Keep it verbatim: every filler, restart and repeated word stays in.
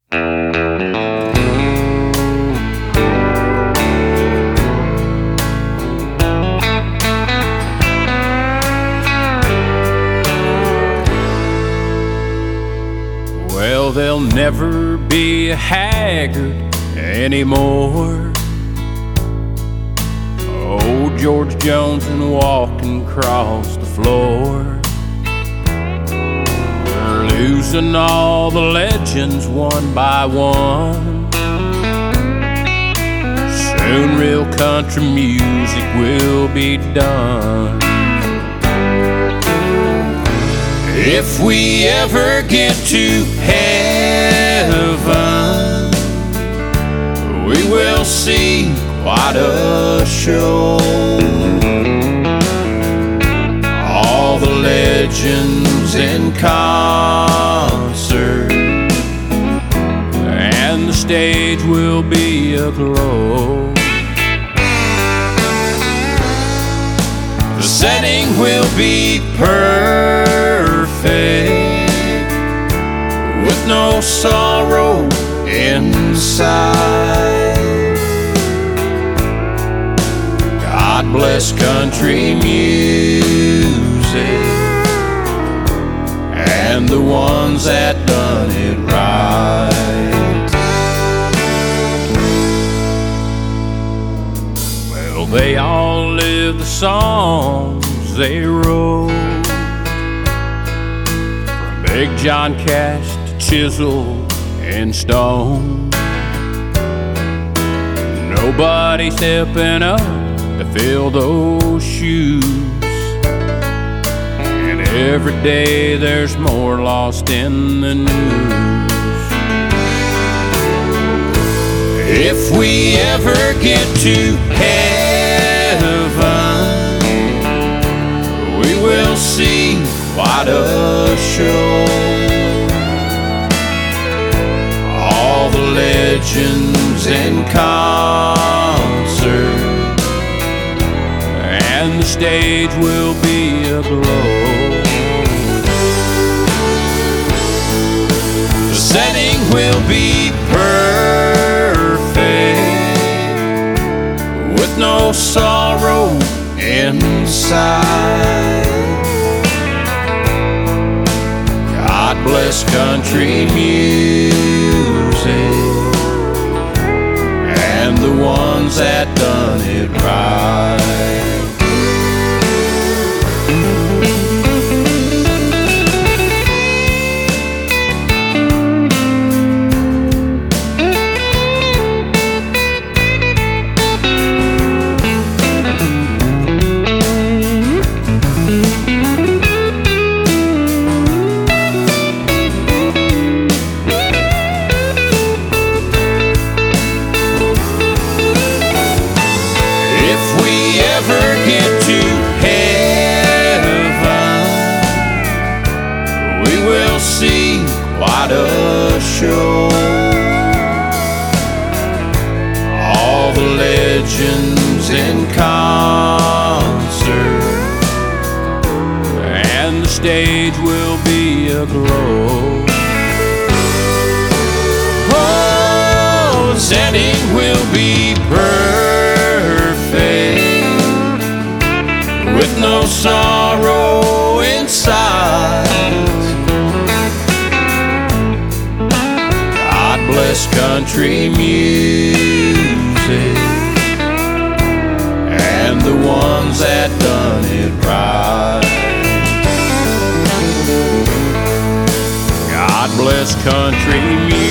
Well, there'll never be a Haggard anymore. Old George Jones and walking across the floor. We're losing all the legends one by one. Soon real country music will be done. If we ever get to heaven, we will see quite a show. All the legends in concert, and the stage will be aglow. The setting will be perfect, with no sorrow inside. God bless country music and the ones that done it right. Well, they all live the songs they wrote, from Big John Cash to Chisel and Stone. Nobody's stepping up to fill those shoes, and every day there's more lost in the news. If we ever get to heaven, we will see quite a show. All the legends in concert, and the stage will be aglow. The setting will be perfect, with no sorrow inside. God bless country music and the ones that done it right. See quite a show. All the legends in concert, and the stage will be aglow. Oh, the setting will be perfect, with no sorrow inside. Bless country music and the ones that done it right. God bless country music